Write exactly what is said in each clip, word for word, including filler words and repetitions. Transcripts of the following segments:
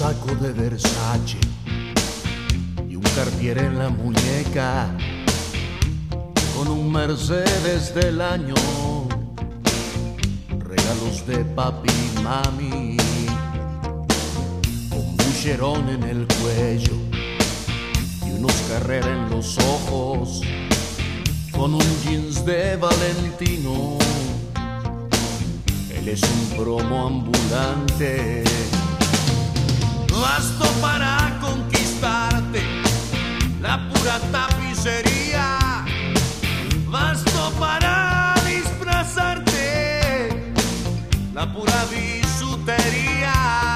saco de Versace y un Cartier en la muñeca, con un Mercedes del año, regalos de papi y mami, con bucherón en el cuello y unos Carrera en los ojos, con un jeans de Valentino. Él es un promo ambulante, basto para conquistarte, la pura tapicería, basto para disfrazarte, la pura bisutería.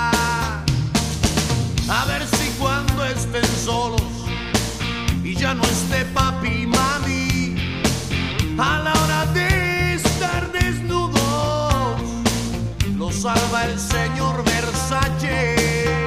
A ver si cuando estén solos y ya no esté papi y mami, a la hora de estar desnudos, lo salva el señor Versace.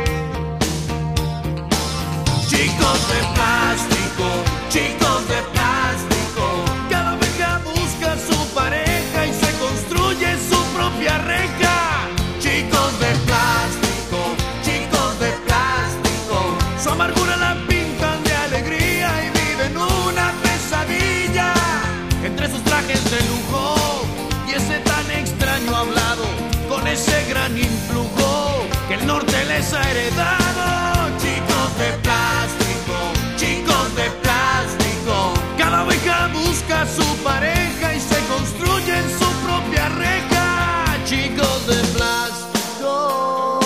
Chicos de plástico, chicos de plástico, cada oveja busca su pareja y se construye su propia reja. Chicos de plástico, chicos de plástico, su amargura la pintan de alegría y viven una pesadilla entre sus trajes de lujo y ese tan extraño hablado, con ese gran influjo que el norte les ha heredado. Chicos de plástico, chicos de plástico, cada oveja busca su pareja y se construye en su propia reja. Chicos de plástico.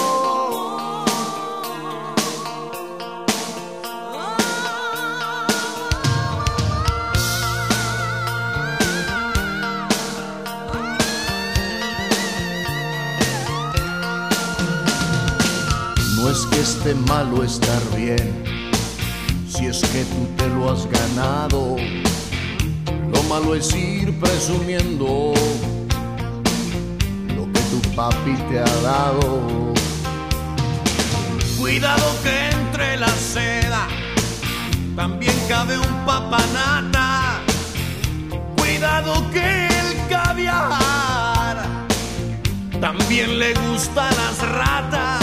No es que esté malo estar bien, si es que tú te lo has ganado. Lo malo es ir presumiendo lo que tu papi te ha dado. Cuidado que entre la seda también cabe un papanata. Cuidado que el caviar también le gusta a las ratas.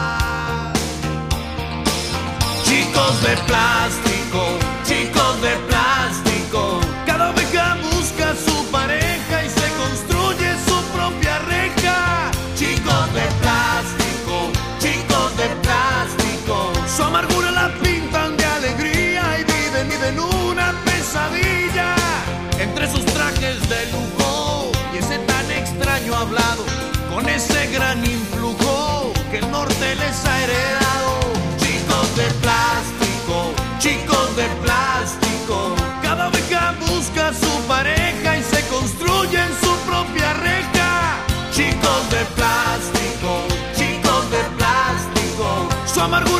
Chicos de plástico, chicos de plástico, cada oveja busca su pareja y se construye su propia reja. Chicos de plástico, chicos de plástico, su amargura la pintan de alegría y viven, viven una pesadilla entre sus trajes de lujo y ese tan extraño hablado, con ese gran influjo que el norte les ha heredado. Chicos de plástico, chicos de plástico, cada oveja busca su pareja y se construye en su propia reja. Chicos de plástico, chicos de plástico, su amargura